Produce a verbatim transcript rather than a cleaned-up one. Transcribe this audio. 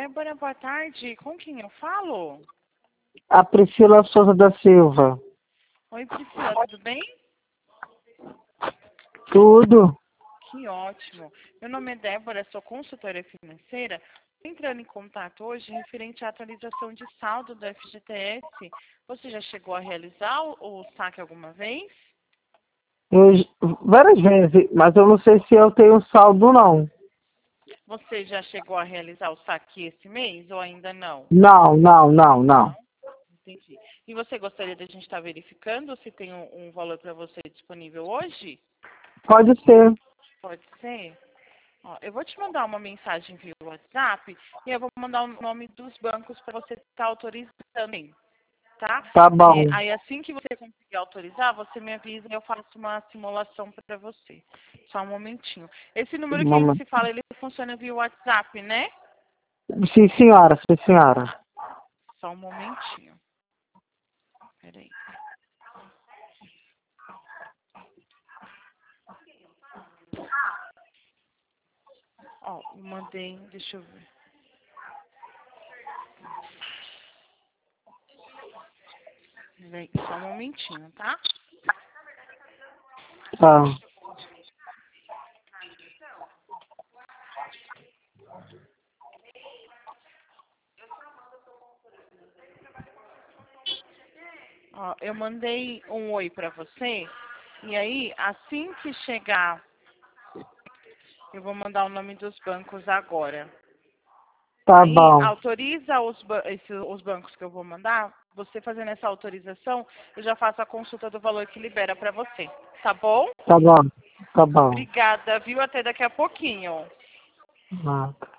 Débora, boa tarde. Com quem eu falo? A Priscila Souza da Silva. Oi, Priscila, tudo bem? Tudo? Que ótimo. Meu nome é Débora, sou consultora financeira. Tô entrando em contato hoje referente à atualização de saldo do F G T S. Você já chegou a realizar o o saque alguma vez? Eu, várias vezes, mas eu não sei se eu tenho saldo, não. Você já chegou a realizar o saque esse mês ou ainda não? Não, não, não, não. Entendi. E você gostaria de a gente estar verificando se tem um, um valor para você disponível hoje? Pode ser. Pode ser? Ó, eu vou te mandar uma mensagem via WhatsApp e eu vou mandar o nome dos bancos para você estar autorizando, hein, tá? Tá bom. É, aí assim que você conseguir autorizar, você me avisa e eu faço uma simulação para você. Só um momentinho. Esse número que a gente Mamãe. se fala, ele funciona via WhatsApp, né? Sim, senhora, sim, senhora. Só um momentinho. Peraí. Ó, eu mandei, deixa eu ver. Peraí, só um momentinho, tá? Tá. Ó, eu mandei um oi pra você. E aí, assim que chegar, eu vou mandar o nome dos bancos agora. Tá Aí, bom. autoriza os, ba- esse- os bancos que eu vou mandar. Você fazendo essa autorização, eu já faço a consulta do valor que libera pra você. Tá bom? Tá bom. Tá bom. Obrigada, viu? Até daqui a pouquinho. Ah.